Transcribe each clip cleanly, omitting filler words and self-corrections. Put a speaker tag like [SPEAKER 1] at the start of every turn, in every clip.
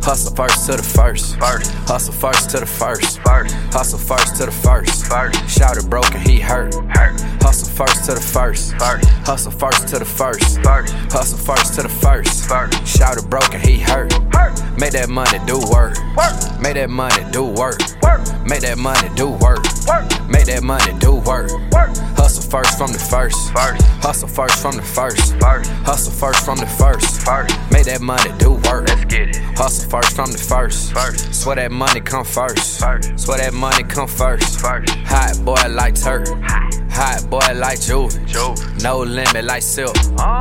[SPEAKER 1] Hustle first to the first. Hustle first to the first. Hustle first to the first. Shouted broken, he hurt. Hustle first to the first. Hustle first to the first. Hustle first to the first. Shouted broken, he hurt. Make that money do work. Make that money do work. Make that money do work. Make that money do work. Hustle first from the first. Hustle first from the first. Hustle first from the first. Make that money do work.
[SPEAKER 2] Let's get it.
[SPEAKER 1] Hustle first from the first. Swear that money come first. Swear that money come first. Hot boy like Turk. Hot boy like Juve. No limit like Silk.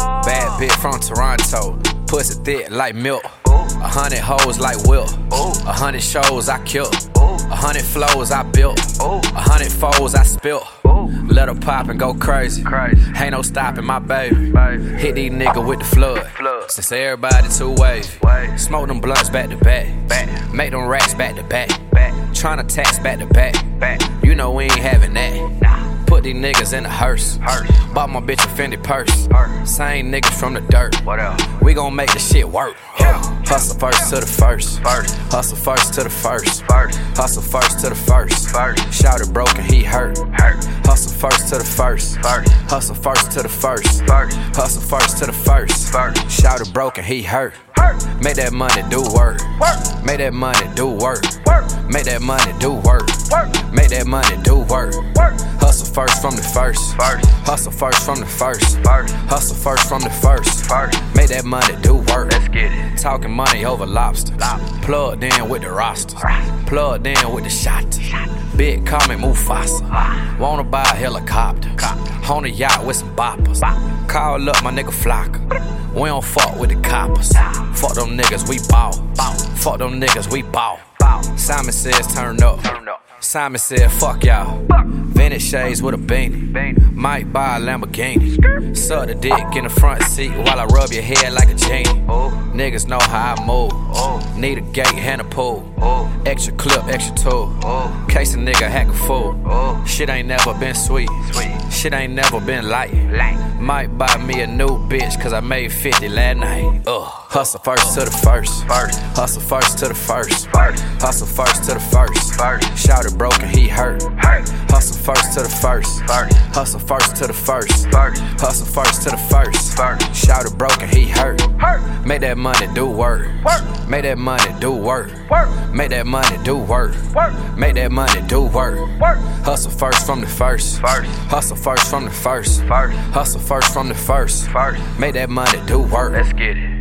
[SPEAKER 1] Bad bitch from Toronto. Pussy thick like milk. 100 hoes like Will. 100 shows I killed. 100 flows I built. 100 foes I spilt. Let her pop and go crazy. Ain't no stopping my baby. Hit these niggas with the flood. Since everybody two ways. Smoke them blunts back to back. Make them racks back to back. Tryna tax back to back. You know we ain't having that. Put these niggas in a hearse. Bought my bitch a Fendi purse. Same niggas from the dirt. We gon' make the shit work. Hustle first to the first. Hustle first to the first. Hustle first to the first. Shouted broken, he hurt. Hustle first to the first. Hustle first to the first. Hustle first to the first. Shouted broken, he hurt. Make that money do work. Make that money do work. Make that money do work. Make that money do work. Hustle first from the first. Hustle first from the first. Hustle first from the first. Make that money do work.
[SPEAKER 2] Let's get it.
[SPEAKER 1] Talking money over lobster. Plugged in with the rosters. Plugged in with the shot. Big call me Mufasa. Wanna buy a helicopter. On a yacht with some boppers. Call up my nigga Flocka. We don't fuck with the coppers. Fuck them niggas, we ball. Fuck them niggas, we ball. Simon says turn up. Simon said fuck y'all. Vintage shades with a beanie. Might buy a Lamborghini. Suck the dick in the front seat while I rub your head like a genie. Niggas know how I move. Need a gate and a pool. Extra clip, extra tool. Case a nigga hack a fool. Shit ain't never been sweet. Shit ain't never been light. Might buy me a new bitch cause I made 50 last night. Hustle first to the first. Hustle first to the first. Hustle first to the first. Shouted broken, he hurt. Hustle first to the first. Hustle first to the first. Hustle first to the first. Shouted broken, he hurt. Make that money do work. Make that money do work. Make that money do work. Make that money do work. Hustle first from the first. Hustle first from the first. Hustle first from the first. Make that money do work.
[SPEAKER 2] Let's get it.